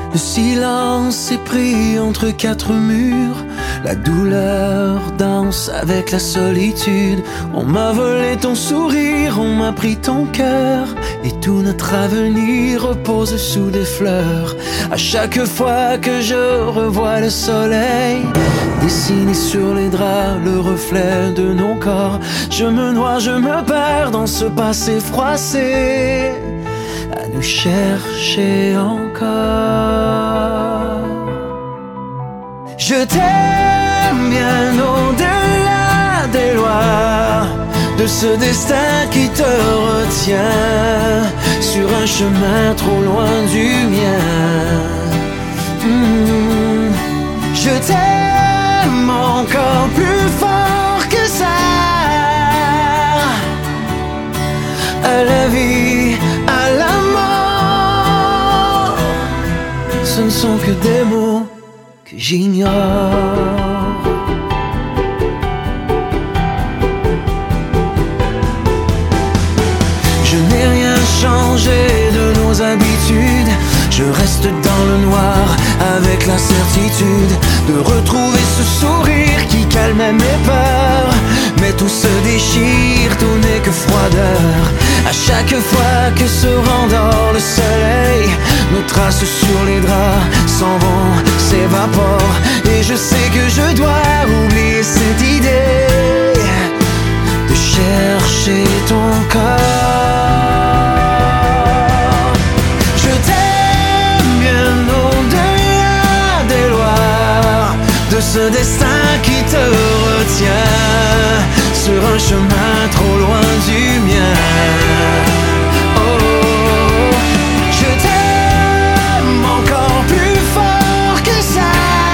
Le silence est pris entre quatre murs. La douleur danse avec la solitude. On m'a volé ton sourire, on m'a pris ton cœur. Et tout notre avenir repose sous des fleurs. À chaque fois que je revois le soleil dessiné sur les draps, le reflet de nos corps, je me noie, je me perds dans ce passé froissé, à nous chercher encore. Je t'aime bien au-delà des lois, de ce destin qui te retient sur un chemin trop loin du mien. Je t'aime encore plus fort que ça, à la vie, à la mort. Ce ne sont que des mots que j'ignore. Je n'ai rien changé de nos habitudes. Je reste dans le noir avec la certitude de retrouver ce sourire qui calmait mes peurs. Mais tout se déchire, tout n'est que froideur. À chaque fois que se rendort le soleil, nos traces sur les draps s'en vont, s'évaporent. Et je sais que je dois oublier cette idée de chercher ton corps. Je t'aime bien au-delà des lois, de ce destin qui te retient sur un chemin trop loin du mien. Oh, je t'aime encore plus fort que ça,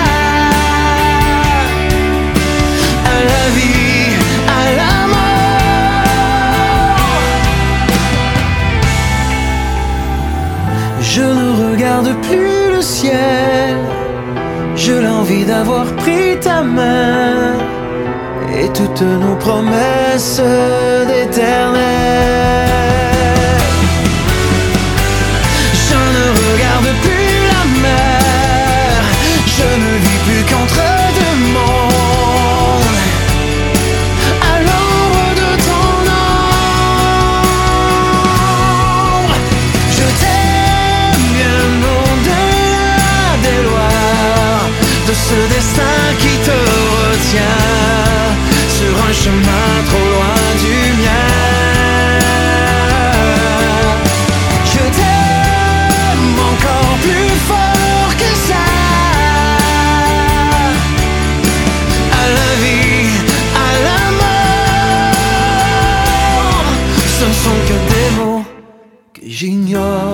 à la vie, à la mort. Je ne regarde plus le ciel, j'ai l'envie d'avoir pris ta main et toutes nos promesses d'éternel. Je ne regarde plus la mer, je ne vis plus qu'entre deux mondes, à l'ombre de ton ombre. Je t'aime bien au-delà des lois, de ce destin qui te retient sur un chemin trop loin du mien. Je t'aime encore plus fort que ça, à la vie, à la mort. Ce ne sont que des mots que j'ignore.